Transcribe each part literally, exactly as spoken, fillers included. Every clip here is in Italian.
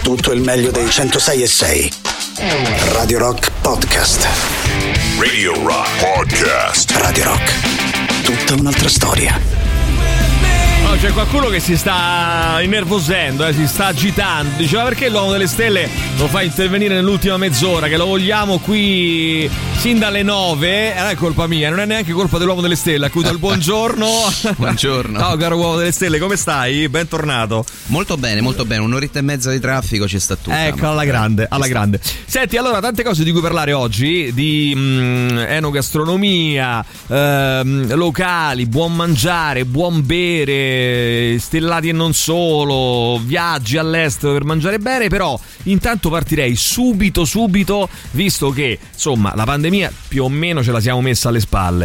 tutto il meglio dei centosei e sei. Radio Rock Podcast. Radio Rock Podcast. Radio Rock. Tutta un'altra storia. Oh, c'è qualcuno che si sta innervosendo, eh, si sta agitando. Diceva perché l'uomo delle stelle lo fa intervenire nell'ultima mezz'ora, che lo vogliamo qui sin dalle nove. Non è colpa mia, non è neanche colpa dell'uomo delle stelle, a cui do il buongiorno. Buongiorno. Ciao caro uomo delle stelle, come stai? Bentornato. Molto bene, molto bene, un'oretta e mezza di traffico ci sta tutta. Ecco, alla grande, alla grande. Senti, allora, tante cose di cui parlare oggi, di mh, enogastronomia, ehm, locali, buon mangiare, buon bere, stellati e non solo, viaggi all'estero per mangiare bene. Però intanto partirei subito subito, visto che insomma la pandemia più o meno ce la siamo messa alle spalle,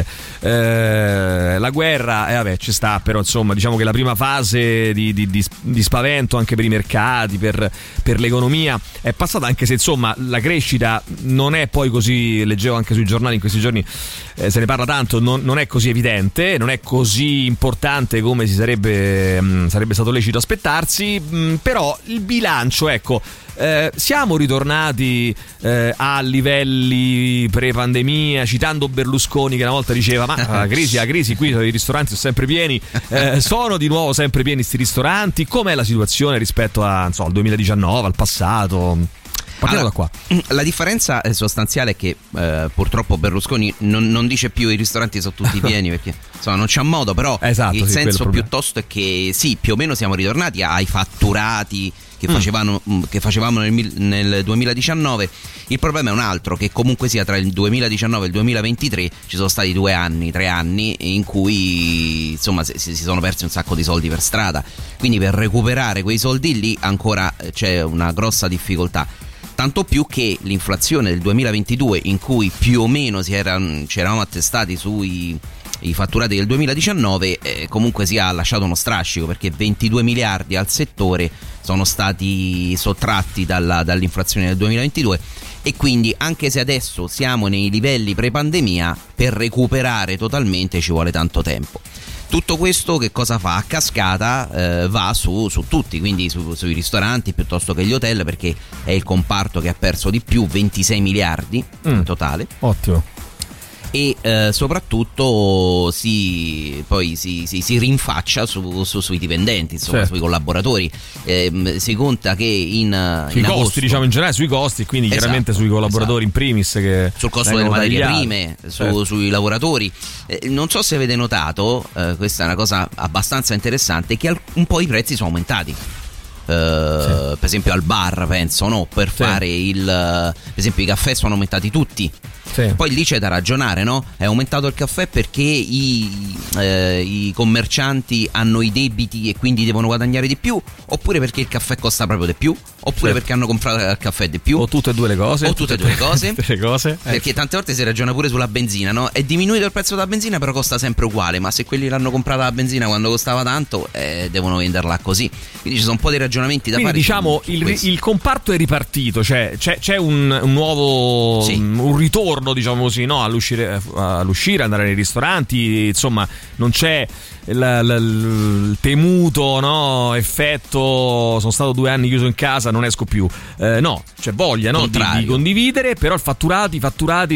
eh, la guerra, eh, vabbè, ci sta, però insomma diciamo che la prima fase di, di, di, di spavento anche per i mercati, per, per l'economia è passata, anche se insomma la crescita non è poi così, leggevo anche sui giornali in questi giorni, eh, se ne parla tanto, non, non è così evidente, non è così importante come si sarebbe Mh, sarebbe stato lecito aspettarsi, mh, però il bilancio, ecco, eh, siamo ritornati eh, a livelli pre-pandemia, citando Berlusconi che una volta diceva ma la crisi, la crisi, qui i ristoranti sono sempre pieni, eh, sono di nuovo sempre pieni sti ristoranti. Com'è la situazione rispetto a, non so, al duemiladiciannove, al passato? Partiamo allora, da qua. La differenza sostanziale è che eh, purtroppo Berlusconi non, non dice più i ristoranti sono tutti pieni, perché insomma non c'è modo, però esatto, il sì, senso piuttosto è che sì, più o meno siamo ritornati ai fatturati che facevano, mm. che facevamo nel, nel duemiladiciannove. Il problema è un altro, che comunque sia tra il duemiladiciannove e il duemilaventitré ci sono stati due anni, tre anni in cui insomma si, si sono persi un sacco di soldi per strada, quindi per recuperare quei soldi lì ancora c'è una grossa difficoltà. Tanto più che l'inflazione del duemilaventidue, in cui più o meno si era, ci eravamo attestati sui i fatturati del duemiladiciannove, eh, comunque si è lasciato uno strascico, perché ventidue miliardi al settore sono stati sottratti dalla, dall'inflazione del duemilaventidue, e quindi anche se adesso siamo nei livelli pre-pandemia, per recuperare totalmente ci vuole tanto tempo. Tutto questo che cosa fa? A cascata eh, va su, su tutti, quindi su, sui ristoranti piuttosto che gli hotel, perché è il comparto che ha perso di più, ventisei miliardi mm. in totale. Ottimo. E eh, soprattutto si, poi si, si, si rinfaccia su, su, sui dipendenti, insomma, certo, sui collaboratori. Eh, si conta che in sui in costi, agosto, diciamo in generale, sui costi, quindi esatto, chiaramente sui collaboratori, esatto, in primis, che sul costo delle materie prime, su, certo, sui lavoratori. Eh, non so se avete notato, eh, questa è una cosa abbastanza interessante, che un po' i prezzi sono aumentati. Uh, sì. Per esempio al bar, penso, no? Per sì. fare il per esempio i caffè sono aumentati tutti. Sì. Poi lì c'è da ragionare, no? È aumentato il caffè perché i, eh, i commercianti hanno i debiti e quindi devono guadagnare di più, oppure perché il caffè costa proprio di più, oppure sì. perché hanno comprato il caffè di più, o tutte e due le cose, o tutte e due le cose, le cose. Perché tante volte si ragiona pure sulla benzina, no? È diminuito il prezzo della benzina, però costa sempre uguale, ma se quelli l'hanno comprata la benzina quando costava tanto, eh, devono venderla così. Quindi ci sono un po' di ragionamenti da Quindi, fare. Diciamo su, su il, il comparto è ripartito, cioè c'è, c'è un, un nuovo sì. un ritorno, diciamo così, no? All'uscire, all'uscire, andare nei ristoranti, insomma, non c'è il, il, il temuto, no? Effetto sono stato due anni chiuso in casa, non esco più. Eh, no, c'è voglia, no? di, di condividere, però il fatturato, i fatturati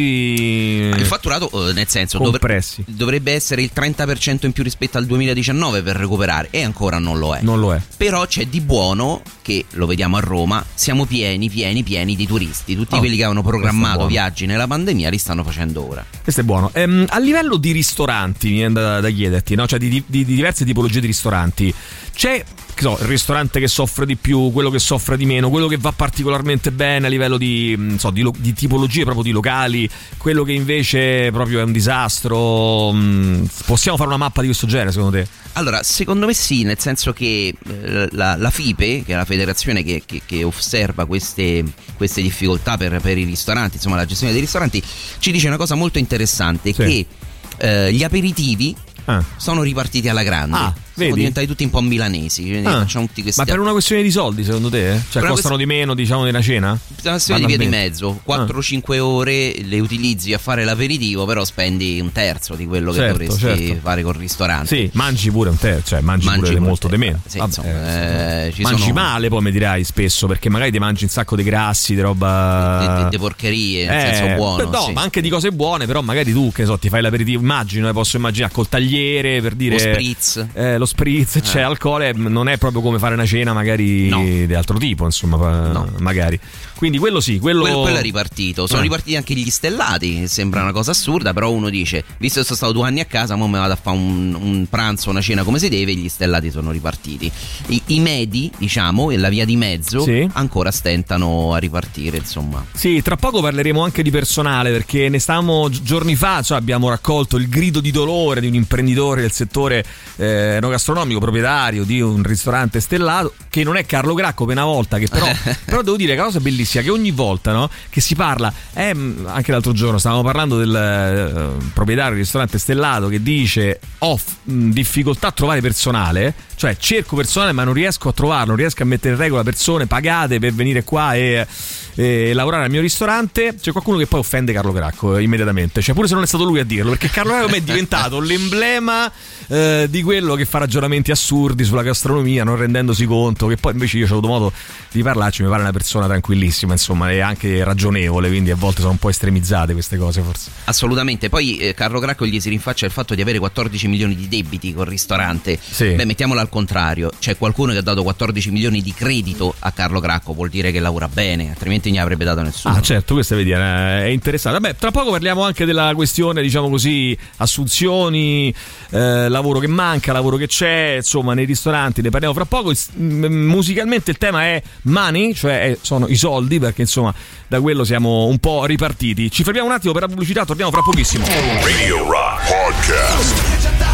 il fatturato, nel senso, compressi. Dovre, dovrebbe essere il trenta per cento in più rispetto al duemiladiciannove per recuperare, e ancora non lo è. Non lo è. Però c'è di buono, che lo vediamo a Roma, siamo pieni, pieni, pieni di turisti. Tutti oh, quelli che avevano programmato viaggi nella pandemia li stanno facendo ora. Questo è buono. Ehm, a livello di ristoranti, mi viene da, da chiederti, no? Cioè di, di, di diverse tipologie di ristoranti, c'è, che so, il ristorante che soffre di più, quello che soffre di meno, quello che va particolarmente bene a livello di, non so, di, di tipologie proprio di locali, quello che invece proprio è un disastro. Possiamo fare una mappa di questo genere, secondo te? Allora, secondo me sì, nel senso che eh, la, la FIPE, che è la federazione che, che, che osserva queste, queste difficoltà per, per i ristoranti, insomma la gestione dei ristoranti, ci dice una cosa molto interessante, sì. che eh, gli aperitivi ah. sono ripartiti alla grande. Ah. Vedi? diventati tutti un po' milanesi, quindi Ah, facciamo tutti questi ma per una questione di soldi, secondo te? Cioè, Per una costano di meno, diciamo, di una cena? una questione di via di Banalmente. mezzo. quattro cinque ore le utilizzi a fare l'aperitivo, però spendi un terzo di quello che Certo, dovresti certo. fare col ristorante. Sì, mangi pure un terzo, cioè mangi, Mangi pure pure molto un di terzo. meno. Sì, Vabbè, insomma, eh, ci mangi sono- male, poi mi dirai spesso, perché magari ti mangi un sacco di grassi, di roba. De, de- de porcherie, nel Eh, senso buono. no, sì. ma anche di cose buone, però magari tu, che so, ti fai l'aperitivo, immagino, eh, posso immaginare col tagliere per dire Lo spritz. eh, lo spritz, c'è Eh. alcol, non è proprio come fare una cena magari No. di altro tipo, insomma, pa- No. magari. Quindi quello sì, quello, Quello, quello è ripartito. Sono Eh. ripartiti anche gli stellati, che sembra una cosa assurda, però uno dice, visto che sono stato due anni a casa, mo me vado a fare un, un pranzo, una cena come si deve, e gli stellati sono ripartiti. I, i medi, diciamo, e la via di mezzo Sì. ancora stentano a ripartire, insomma. Sì, tra poco parleremo anche di personale, perché ne stavamo gi- giorni fa, cioè abbiamo raccolto il grido di dolore di un imprenditore del settore eh, enogastronomico, proprietario di un ristorante stellato, che non è Carlo Gracco per una volta, che però, però devo dire che la cosa bellissima, che ogni volta, no, che si parla, eh, anche l'altro giorno stavamo parlando del eh, proprietario del ristorante stellato che dice ho f- mh, difficoltà a trovare personale, cioè cerco personale ma non riesco a trovarlo, non riesco a mettere in regola persone pagate per venire qua e, e lavorare al mio ristorante. C'è qualcuno che poi offende Carlo Gracco eh, immediatamente, cioè pure se non è stato lui a dirlo, perché Carlo Gracco è diventato l'emblema eh, di quello che fa ragionamenti assurdi sulla gastronomia, non rendendosi conto che poi invece io ho avuto modo di parlarci, mi pare una persona tranquillissima, insomma, e anche ragionevole, quindi a volte sono un po' estremizzate queste cose forse. Assolutamente. Poi eh, Carlo Gracco gli si rinfaccia il fatto di avere quattordici milioni di debiti col ristorante. Sì. Beh, mettiamolo al contrario, c'è qualcuno che ha dato quattordici milioni di credito a Carlo Gracco, vuol dire che lavora bene, altrimenti non gli avrebbe dato nessuno. Ah, certo, questo vedi, è interessante. Vabbè, tra poco parliamo anche della questione, diciamo così, assunzioni, eh, lavoro che manca, lavoro che c'è, insomma, nei ristoranti, ne parliamo fra poco. Il- m- musicalmente il tema è money, cioè è- sono i soldi, perché insomma da quello siamo un po' ripartiti. Ci fermiamo un attimo per la pubblicità, torniamo fra pochissimo. Radio Rock Podcast.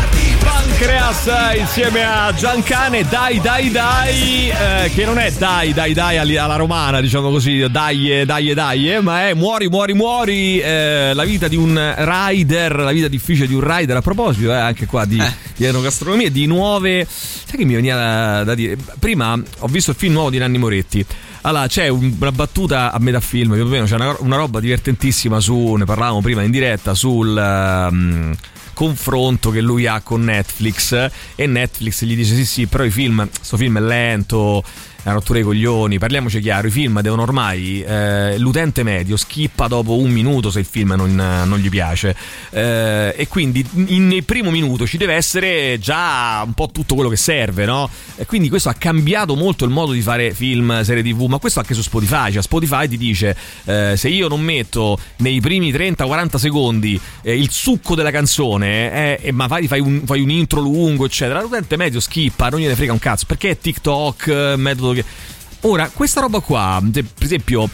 Pancreas insieme a Giancane, dai dai dai, eh, che non è dai dai dai alli- alla romana, diciamo così, dai dai dai, ma è muori muori muori, eh, la vita di un rider, la vita difficile di un rider. A proposito, eh, anche qua di, Eh. di enogastronomia, di nuove, sai che mi veniva da, da dire, prima ho visto il film nuovo di Nanni Moretti. Allora, c'è un- una battuta a metà film, più o meno, c'è una, una roba divertentissima su, ne parlavamo prima in diretta, sul um, confronto che lui ha con Netflix, e Netflix gli dice sì sì, però i film, sto film è lento, è una rottura dei coglioni, parliamoci chiaro, i film devono ormai, eh, l'utente medio skippa dopo un minuto se il film non, non gli piace, eh, e quindi in, nel primo minuto ci deve essere già un po' tutto quello che serve, no? E quindi questo ha cambiato molto il modo di fare film, serie tv, ma questo anche su Spotify, cioè Spotify ti dice eh, se io non metto nei primi trenta quaranta secondi eh, il succo della canzone, eh, e ma fai, fai, un, fai un intro lungo eccetera, l'utente medio skippa, non gliene frega un cazzo, perché è TikTok, eh, metodo che... Ora, questa roba qua, per esempio,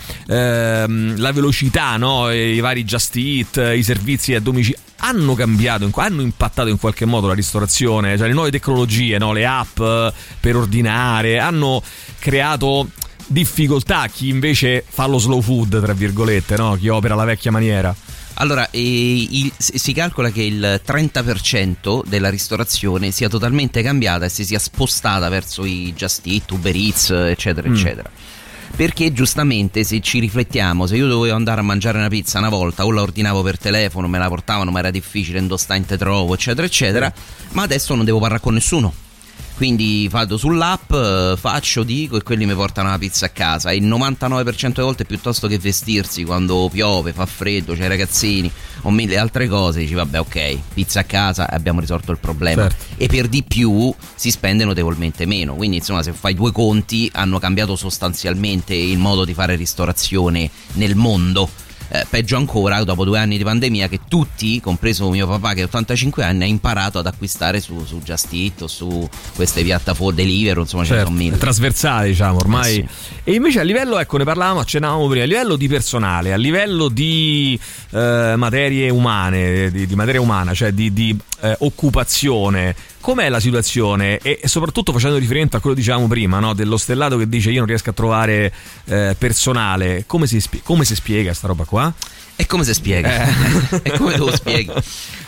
ehm, la velocità, no? I vari Just Eat, i servizi a domicilio, hanno cambiato, hanno impattato in qualche modo la ristorazione, cioè le nuove tecnologie, no? Le app per ordinare, hanno creato difficoltà a chi invece fa lo slow food, tra virgolette, no? Chi opera alla vecchia maniera. Allora, eh, il- si calcola che il trenta per cento della ristorazione sia totalmente cambiata e si sia spostata verso i Just Eat, Uber Eats, eccetera, Mm. eccetera. Perché giustamente, se ci riflettiamo, se io dovevo andare a mangiare una pizza una volta, o la ordinavo per telefono, me la portavano, ma era difficile, indostante trovo, eccetera, eccetera, ma adesso non devo parlare con nessuno. Quindi vado sull'app, eh, faccio, dico, e quelli mi portano la pizza a casa. E il novantanove per cento delle volte, piuttosto che vestirsi quando piove, fa freddo, c'è i ragazzini o mille altre cose, dici vabbè, ok, pizza a casa e abbiamo risolto il problema. Certo. E per di più si spende notevolmente meno. Quindi insomma, se fai due conti, hanno cambiato sostanzialmente il modo di fare ristorazione nel mondo. Eh, peggio ancora, dopo due anni di pandemia, che tutti, compreso mio papà che ha ottantacinque anni, ha imparato ad acquistare su, su Just Eat o su queste piattaforme Deliveroo, insomma, ce ne Certo, sono mille. è trasversale, diciamo, ormai. Eh E invece a livello, ecco, ne parlavamo, accennavamo prima, a livello di personale, a livello di eh, materie umane, di, di materia umana, cioè di, di eh, occupazione, com'è la situazione? E, e soprattutto facendo riferimento a quello che dicevamo prima, no? Dello stellato che dice io non riesco a trovare eh, personale, come si, spie- come si spiega sta roba qua? E come si spiega? Eh. E come te lo spieghi?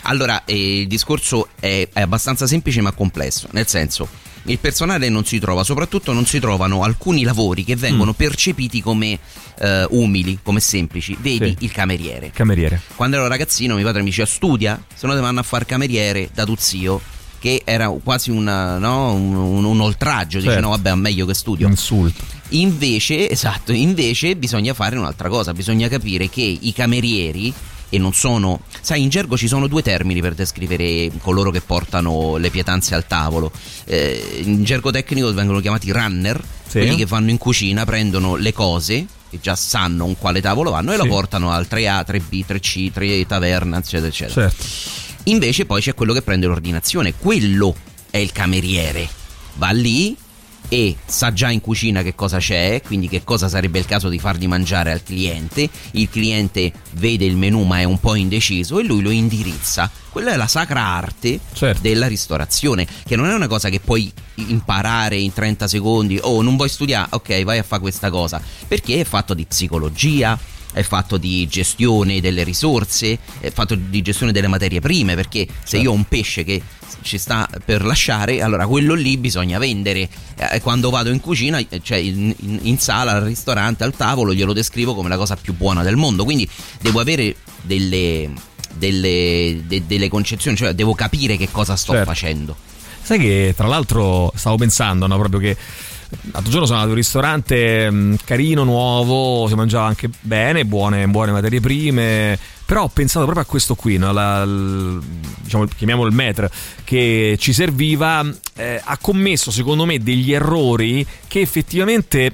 Allora, eh, il discorso è, è abbastanza semplice ma complesso, nel senso, il personale non si trova, soprattutto non si trovano alcuni lavori che vengono mm. percepiti come eh, umili, come semplici. Vedi, sì. il cameriere. Cameriere. Quando ero ragazzino mio padre mi diceva studia, se no ti vanno a far cameriere da tuo zio, che era quasi una, no, un, un, un oltraggio, certo. Dice no vabbè, è meglio che studio. Insulto. Invece, esatto, invece bisogna fare un'altra cosa, bisogna capire che i camerieri, e non sono, sai, in gergo ci sono due termini per descrivere coloro che portano le pietanze al tavolo. Eh, in gergo tecnico vengono chiamati runner, sì. quelli che vanno in cucina, prendono le cose che già sanno un quale tavolo vanno e sì. lo portano al tre A, tre B, tre C, tre taverna, eccetera eccetera. Certo. Invece poi c'è quello che prende l'ordinazione, quello è il cameriere, va lì e sa già in cucina che cosa c'è, quindi che cosa sarebbe il caso di fargli mangiare al cliente. Il cliente vede il menù ma è un po' indeciso e lui lo indirizza. Quella è la sacra arte, certo. della ristorazione, che non è una cosa che puoi imparare in trenta secondi. Oh, non vuoi studiare? Ok, vai a fare questa cosa, perché è fatto di psicologia, è fatto di gestione delle risorse, è fatto di gestione delle materie prime, perché se certo. io ho un pesce che ci sta per lasciare, allora quello lì bisogna vendere. Eh, quando vado in cucina, cioè in, in, in sala, al ristorante, al tavolo, glielo descrivo come la cosa più buona del mondo, quindi devo avere delle, delle, de, delle concezioni, cioè devo capire che cosa sto certo. facendo. Sai che tra l'altro stavo pensando, no, proprio che l'altro giorno sono andato in un ristorante mh, carino, nuovo, si mangiava anche bene, buone, buone materie prime, però ho pensato proprio a questo qui, no? La, l, diciamo, chiamiamolo il maître, che ci serviva, eh, ha commesso secondo me degli errori che effettivamente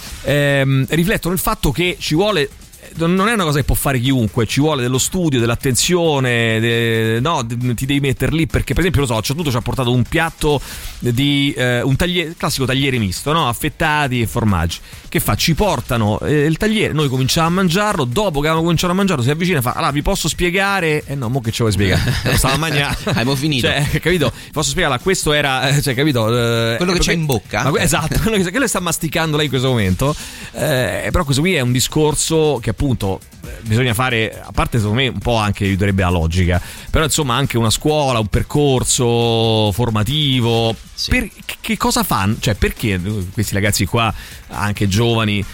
ehm, riflettono il fatto che ci vuole, non è una cosa che può fare chiunque, ci vuole dello studio, dell'attenzione, de, no, ti devi mettere lì, perché per esempio lo so, c'è tutto, ci ha portato un piatto di eh, un tagliere, classico tagliere misto, no? Affettati e formaggi. Che fa? Ci portano eh, il tagliere, noi cominciamo a mangiarlo, dopo che abbiamo cominciato a mangiarlo si avvicina e fa: allora vi posso spiegare? Eh no, mo che ci vuoi spiegare? Stavo a mangiare. Abbiamo finito. Cioè, capito? Posso spiegarla, questo era, cioè, capito? Eh, quello che c'è in bocca. Ma, esatto, quello che, quello che sta masticando lei in questo momento. Eh, però questo qui è un discorso che appunto bisogna fare, a parte secondo me un po' anche aiuterebbe la logica, però insomma anche una scuola, un percorso formativo. Sì. Per, che cosa fanno? Cioè, perché questi ragazzi qua, anche giovani,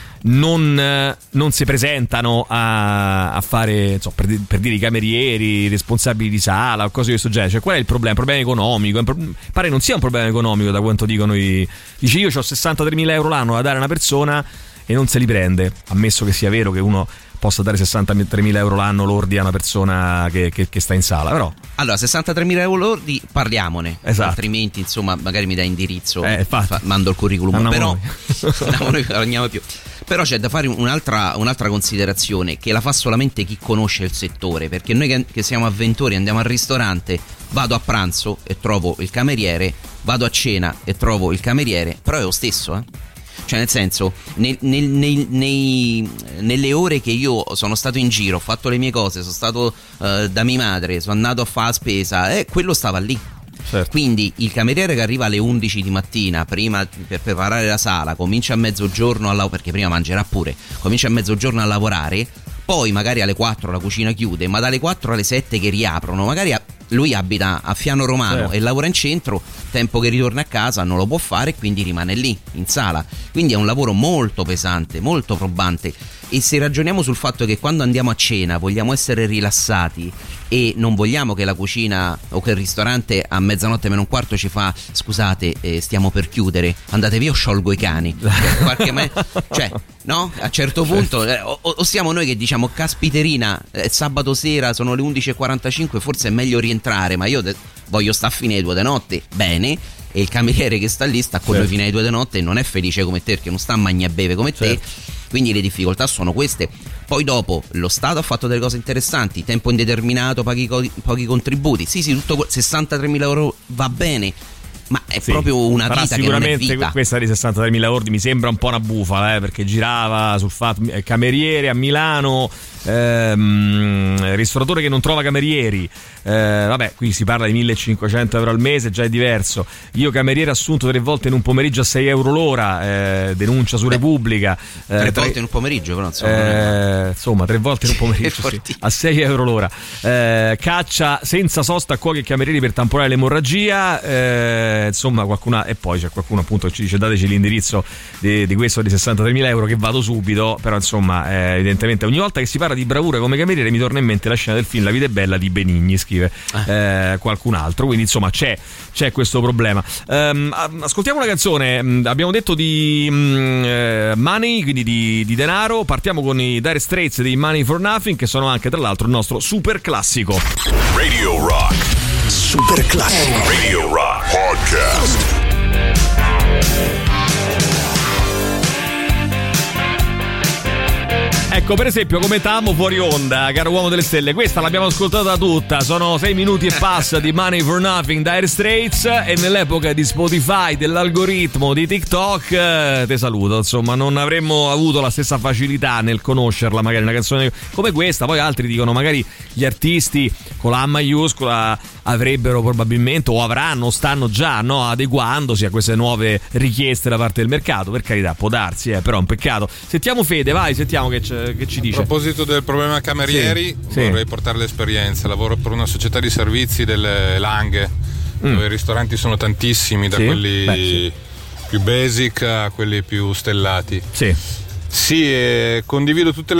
non, non si presentano a, a fare, insomma, per, per dire i camerieri, i responsabili di sala o cose di questo genere? Cioè, qual è il problema? Il problema economico? Pare non sia un problema economico, da quanto dicono i... Dici, io ho sessantatremila euro l'anno da dare a una persona e non se li prende, ammesso che sia vero che uno possa dare sessantatremila euro l'anno lordi a una persona che, che, che sta in sala, però allora sessantatremila euro lordi parliamone, esatto. altrimenti insomma magari mi dai indirizzo, eh, fa, mando il curriculum, andiamo però noi. andiamo noi, andiamo più. Però c'è da fare un'altra, un'altra considerazione che la fa solamente chi conosce il settore, perché noi che, che siamo avventori andiamo al ristorante, vado a pranzo e trovo il cameriere, vado a cena e trovo il cameriere, però è lo stesso, eh cioè nel senso, nel, nel, nei, nei, nelle ore che io sono stato in giro, ho fatto le mie cose, sono stato uh, da mia madre, sono andato a fare la spesa, e eh, quello stava lì. Certo. Quindi il cameriere che arriva alle undici di mattina, prima per preparare la sala, comincia a mezzogiorno a lavorare, perché prima mangerà pure, comincia a mezzogiorno a lavorare, poi magari alle quattro la cucina chiude, ma dalle quattro alle sette che riaprono, magari a, lui abita a Fiano Romano, certo. e lavora in centro, tempo che ritorna a casa non lo può fare e quindi rimane lì in sala, quindi è un lavoro molto pesante, molto probante. E se ragioniamo sul fatto che quando andiamo a cena vogliamo essere rilassati e non vogliamo che la cucina o che il ristorante a mezzanotte meno un quarto ci fa: scusate, eh, stiamo per chiudere, andate via o sciolgo i cani, qualche me- cioè no, a certo punto eh, o, o siamo noi che diciamo: caspiterina, eh, sabato sera sono le undici e quarantacinque, forse è meglio rientrare, ma io de- voglio sta fino alle due di notte, bene. E il cameriere che sta lì sta con noi fino alle due di notte e non è felice come te, perché non sta a mangia e beve come certo. te. Quindi le difficoltà sono queste. Poi dopo lo Stato ha fatto delle cose interessanti, tempo indeterminato, paghi co- pochi contributi. Sì, sì, tutto sessantatremila euro va bene, ma è sì, proprio una vita che non è vita. Questa di sessantatremila euro mi sembra un po' una bufala, eh, perché girava sul fatto cameriere a Milano, ehm, ristoratore che non trova camerieri, eh, vabbè, qui si parla di millecinquecento euro al mese, già è diverso. Io cameriere assunto tre volte in un pomeriggio a sei euro l'ora, eh, denuncia su Beh, Repubblica. Eh, tre tre, volte in un pomeriggio, però insomma, eh, insomma tre volte in un pomeriggio sì, a sei euro l'ora. Eh, caccia senza sosta a cuochi e camerieri per tamponare l'emorragia, eh, insomma qualcuna, e poi c'è qualcuno appunto che ci dice dateci l'indirizzo di, di questo di sessantatremila euro che vado subito, però insomma eh, evidentemente ogni volta che si parla di bravura come cameriere mi torna in mente la scena del film La vita è bella di Benigni, scrive eh, qualcun altro, quindi insomma c'è, c'è questo problema. Um, ascoltiamo una canzone, abbiamo detto di um, eh, money, quindi di, di denaro, partiamo con i Dire Straits di Money for Nothing, che sono anche tra l'altro il nostro super classico. Radio Rock Super classico. Radio Rock Podcast. Ecco, per esempio, commentavamo fuori onda, caro uomo delle stelle, questa l'abbiamo ascoltata tutta, sono sei minuti e passa di Money for Nothing, Dire Straits, e nell'epoca di Spotify, dell'algoritmo, di TikTok, eh, te saluto, insomma, non avremmo avuto la stessa facilità nel conoscerla, magari una canzone come questa. Poi altri dicono, magari gli artisti con la A maiuscola avrebbero probabilmente, o avranno, stanno già, no, adeguandosi a queste nuove richieste da parte del mercato, per carità, può darsi, eh, però è un peccato. Sentiamo Fede, vai, sentiamo che c'è. Che ci dice? A proposito del problema camerieri, sì, vorrei sì. portare l'esperienza. Lavoro per una società di servizi delle Langhe, mm. dove i ristoranti sono tantissimi, da sì. quelli Beh, sì. più basic a quelli più stellati. Sì. Sì, eh, condivido tutte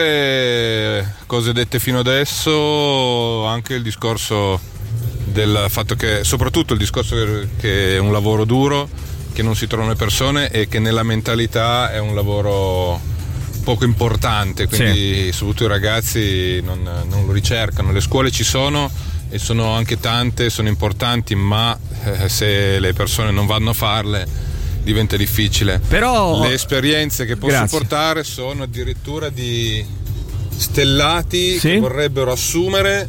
le cose dette fino adesso, anche il discorso del fatto che, soprattutto il discorso che è un lavoro duro, che non si trovano le persone e che nella mentalità è un lavoro poco importante, quindi sì. soprattutto i ragazzi non, non lo ricercano. Le scuole ci sono e sono anche tante, sono importanti, ma eh, se le persone non vanno a farle diventa difficile. Però le esperienze che posso Grazie. portare sono addirittura di stellati sì? che vorrebbero assumere,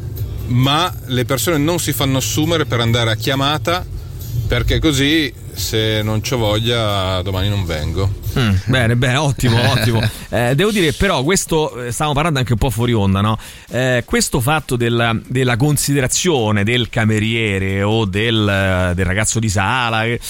ma le persone non si fanno assumere per andare a chiamata, perché così se non c'ho voglia domani non vengo. Mm, bene, bene, ottimo, ottimo. Eh, devo dire, però, questo, stavamo parlando anche un po' fuori onda, no? Eh, questo fatto della, della considerazione del cameriere o del, del ragazzo di sala eh,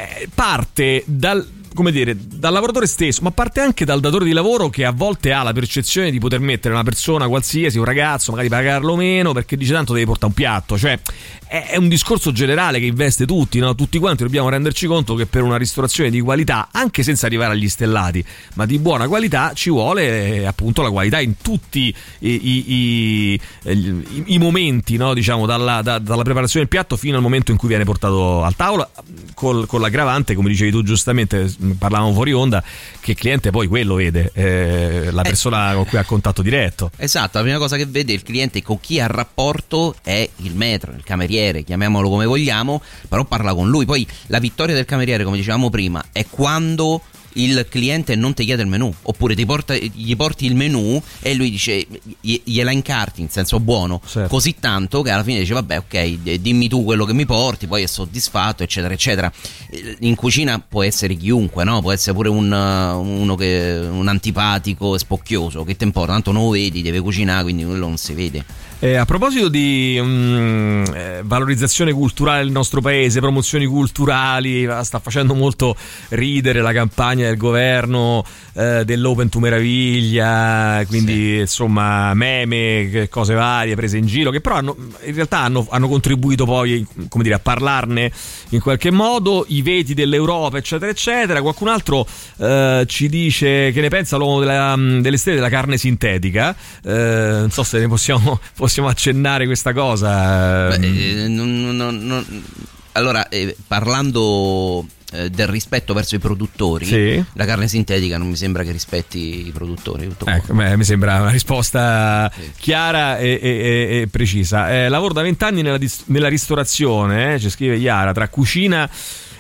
parte dal, come dire, dal lavoratore stesso, ma parte anche dal datore di lavoro, che a volte ha la percezione di poter mettere una persona qualsiasi, un ragazzo, magari pagarlo meno, perché dice tanto devi portare un piatto. Cioè è un discorso generale che investe tutti, no? Tutti quanti dobbiamo renderci conto che per una ristorazione di qualità, anche senza arrivare agli stellati, ma di buona qualità, ci vuole eh, appunto la qualità in tutti i, i, i, i, i momenti, no? Diciamo dalla, da, dalla preparazione del piatto fino al momento in cui viene portato al tavolo, col, con l'aggravante, come dicevi tu giustamente, parlavamo fuori onda, che il cliente poi quello vede, eh, la persona eh, con cui ha contatto diretto. Esatto, la prima cosa che vede il cliente con chi ha rapporto è il maître, il cameriere, chiamiamolo come vogliamo, però parla con lui. Poi la vittoria del cameriere, come dicevamo prima, è quando il cliente non ti chiede il menù, oppure ti porta, gli porti il menù e lui dice, gliela incarti in senso buono, certo. così tanto che alla fine dice vabbè, ok, dimmi tu quello che mi porti, poi è soddisfatto, eccetera eccetera. In cucina può essere chiunque, no? Può essere pure un, uno che un antipatico e spocchioso, che te importa, tanto non lo vedi, deve cucinare, quindi quello non si vede. Eh, a proposito di um, eh, valorizzazione culturale del nostro paese, promozioni culturali, sta facendo molto ridere la campagna del governo eh, dell'Open to Meraviglia, quindi sì. insomma meme, cose varie prese in giro, che però hanno, in realtà hanno, hanno contribuito poi, come dire, a parlarne in qualche modo, i veti dell'Europa, eccetera eccetera. Qualcun altro eh, ci dice che ne pensa l'uomo della, delle stelle della carne sintetica, eh, non so se ne possiamo possiamo accennare questa cosa. Beh, non, non, non, allora eh, parlando eh, del rispetto verso i produttori, sì. la carne sintetica non mi sembra che rispetti i produttori, tutto ecco, beh, mi sembra una risposta sì. chiara e, e, e precisa. Eh, lavoro da vent'anni nella, nella ristorazione, eh, ci scrive Iara, tra cucina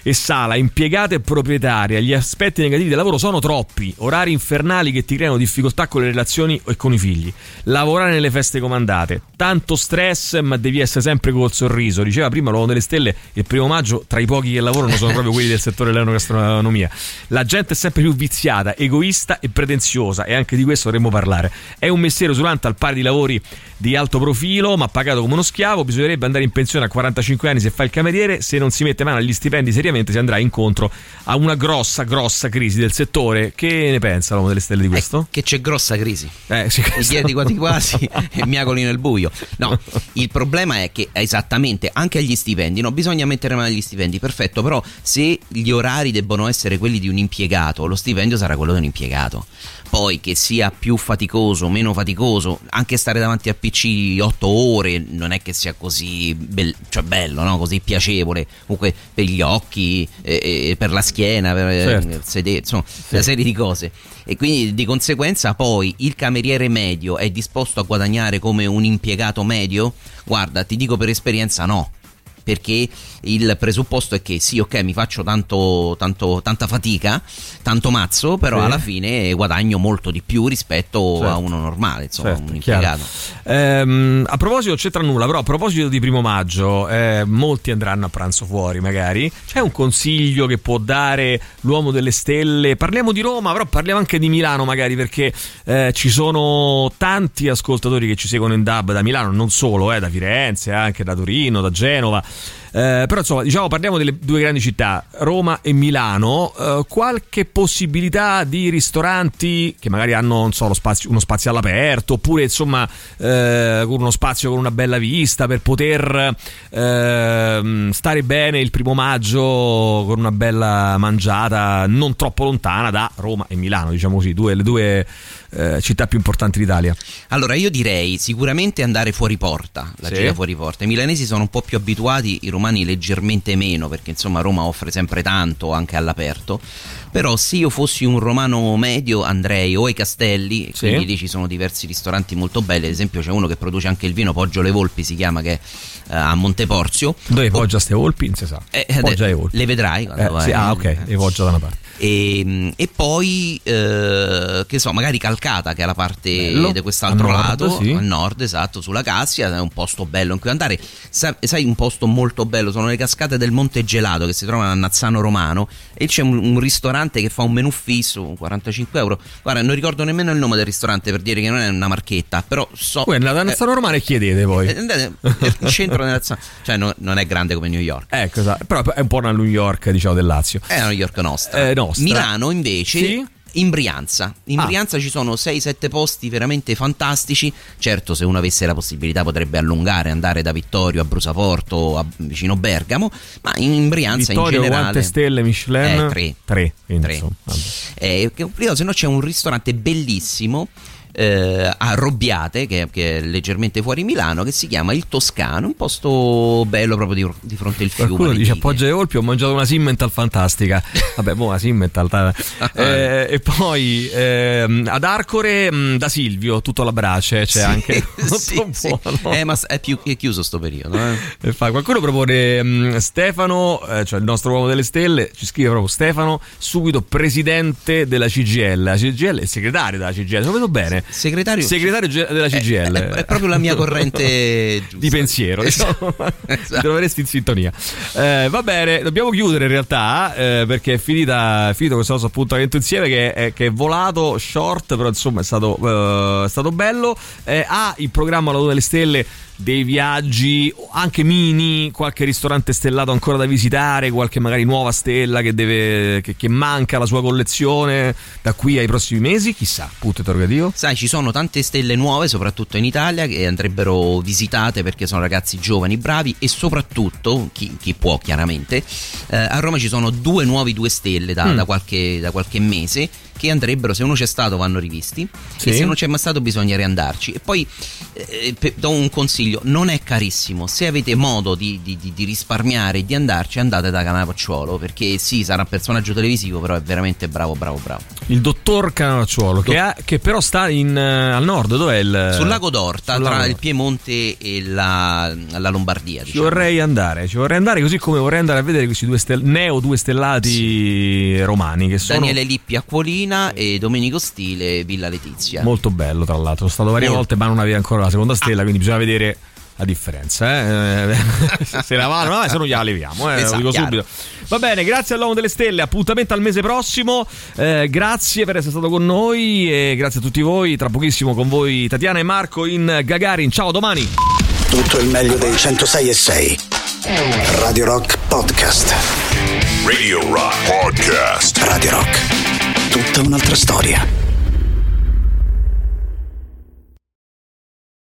E Sala, impiegata e proprietaria, gli aspetti negativi del lavoro sono troppi, orari infernali che ti creano difficoltà con le relazioni e con i figli, lavorare nelle feste comandate, tanto stress ma devi essere sempre col sorriso. Diceva prima l'uomo delle stelle, il primo maggio tra i pochi che lavorano sono proprio quelli del settore dell'enogastronomia. La gente è sempre più viziata, egoista e pretenziosa, e anche di questo dovremmo parlare. È un mestiere usurante al pari di lavori di alto profilo ma pagato come uno schiavo. Bisognerebbe andare in pensione a quarantacinque anni se fa il cameriere. Se non si mette mano agli stipendi seriamente si andrà incontro a una grossa grossa crisi del settore. Che ne pensa l'uomo delle stelle di questo? Eh, che c'è grossa crisi, eh, sì, i chiedi quasi quasi e miagoli nel buio. No, il problema è che esattamente anche agli stipendi, no, bisogna mettere mano agli stipendi, perfetto, però se gli orari debbono essere quelli di un impiegato, lo stipendio sarà quello di un impiegato. Poi che sia più faticoso, meno faticoso, anche stare davanti al P C otto ore non è che sia così be- cioè bello, no? Così piacevole, comunque per gli occhi, eh, eh, per la schiena, per certo. il sedere, insomma, sì. una serie di cose. E quindi di conseguenza poi il cameriere medio è disposto a guadagnare come un impiegato medio? Guarda, ti dico per esperienza no. Perché il presupposto è che sì, ok, mi faccio tanto, tanto, tanta fatica, tanto mazzo, però sì, alla fine guadagno molto di più rispetto certo. a uno normale, insomma, certo, un impiegato. Ehm, a proposito, c'entra nulla, però a proposito di primo maggio, eh, molti andranno a pranzo fuori magari. C'è un consiglio che può dare l'uomo delle stelle? Parliamo di Roma, però parliamo anche di Milano magari, perché eh, ci sono tanti ascoltatori che ci seguono in D A B da Milano, non solo, eh, da Firenze, anche da Torino, da Genova. Eh, però insomma, diciamo, parliamo delle due grandi città, Roma e Milano. Eh, qualche possibilità di ristoranti che magari hanno, non so, lo spazio, uno spazio all'aperto, oppure insomma eh, con uno spazio con una bella vista per poter eh, stare bene il primo maggio con una bella mangiata non troppo lontana da Roma e Milano, diciamo così, due, le due eh, città più importanti d'Italia. Allora io direi sicuramente andare fuori porta, la sì. gira fuori porta. I milanesi sono un po' più abituati, i romani leggermente meno, perché insomma Roma offre sempre tanto anche all'aperto. Però se io fossi un romano medio andrei o ai Castelli, sì. quindi lì ci sono diversi ristoranti molto belli, ad esempio c'è uno che produce anche il vino, Poggio le Volpi si chiama, che è uh, a Monteporzio. Dove poggia ste volpi? Non si sa. Eh, Poggia le volpi. Le vedrai quando eh, vai. Sì, ah ok, le poggia da una parte. E, e poi eh, che so, magari Calcata, che è la parte di quest'altro nord, lato, sì. al nord, esatto, sulla Cassia, è un posto bello in cui andare. Sa, sai un posto molto bello, sono le cascate del Monte Gelato che si trovano a Nazzano Romano, e c'è un, un ristorante che fa un menù fisso, quarantacinque euro. Guarda, non ricordo nemmeno il nome del ristorante, per dire che non è una marchetta, però so. Voi andate a Nazzano eh, Romano e chiedete poi. Andate nel centro della Nazzano, cioè no, non è grande come New York. Ecco, esatto. Però è un po' una New York, diciamo, del Lazio. È una New York nostra. Eh, nostra. Milano invece. Sì? In Brianza, in ah. Brianza ci sono sei sette posti veramente fantastici. Certo, se uno avesse la possibilità potrebbe allungare, andare da Vittorio a Brusaporto, a, vicino Bergamo, ma in Brianza Vittorio, in generale quante stelle Michelin? Eh, tre. Tre, tre. Eh, se no c'è un ristorante bellissimo Eh, a Robbiate, che, che è leggermente fuori Milano, che si chiama Il Toscano, un posto bello proprio di, di fronte al fiume. Qualcuno dice a Poggio le Volpi ho mangiato una Simmental fantastica. Vabbè, boh, una Simmental eh, e poi eh, ad Arcore mh, da Silvio tutto alla brace, c'è sì, anche sì, sì. Eh, ma è, più, è chiuso sto periodo, eh. E fa, qualcuno propone mh, Stefano, eh, cioè il nostro uomo delle stelle, ci scrive proprio Stefano, subito presidente della C G I L. La C G I L è segretario della C G I L, lo vedo bene. Segretario, segretario della C G I L è, è, è proprio la mia corrente di pensiero, diciamo. Esatto. Ti troveresti in sintonia. Eh, va bene, dobbiamo chiudere in realtà eh, perché è finita è finito questo nostro appuntamento insieme che è, che è volato short, però insomma è stato, uh, è stato bello. Eh, ha il programma La Luna delle Stelle dei viaggi anche mini, qualche ristorante stellato ancora da visitare, qualche magari nuova stella che deve che, che manca alla sua collezione da qui ai prossimi mesi, chissà, punto interrogativo. Sai, ci sono tante stelle nuove soprattutto in Italia che andrebbero visitate perché sono ragazzi giovani, bravi, e soprattutto chi, chi può chiaramente eh, a Roma ci sono due nuovi due stelle da, mm. da, qualche, da qualche mese che andrebbero, se uno c'è stato vanno rivisti, sì. E se non c'è mai stato bisogna riandarci. E poi eh, do un consiglio consiglio, non è carissimo, se avete modo di, di, di, di risparmiare e di andarci, andate da Cannavacciuolo, perché sì, sarà un personaggio televisivo, però è veramente bravo bravo bravo. Il dottor Cannavacciuolo, che, ha, che però sta in, uh, al nord, dov'è il... Sul lago d'Orta, sul tra lago. il Piemonte e la, la Lombardia, Ci diciamo. vorrei andare, ci vorrei andare, così come vorrei andare a vedere questi due stel- neo due stellati sì. romani che sono Daniele Lippi Acquolina e Domenico Stile Villa Letizia. molto bello, tra l'altro. Sono stato varie Molto. volte, ma non aveva ancora la seconda stella, quindi bisogna vedere la differenza, eh? Se la vanno, no, se non gliela leviamo, eh? Esatto, lo dico chiaro. subito. Va bene, grazie all'Uomo delle Stelle, appuntamento al mese prossimo, eh, grazie per essere stato con noi e grazie a tutti voi. Tra pochissimo con voi Tatiana e Marco in Gagarin. Ciao, domani. Tutto il meglio dei centosei e sei. Radio Rock Podcast. Radio Rock Podcast. Radio Rock. Tutta un'altra storia.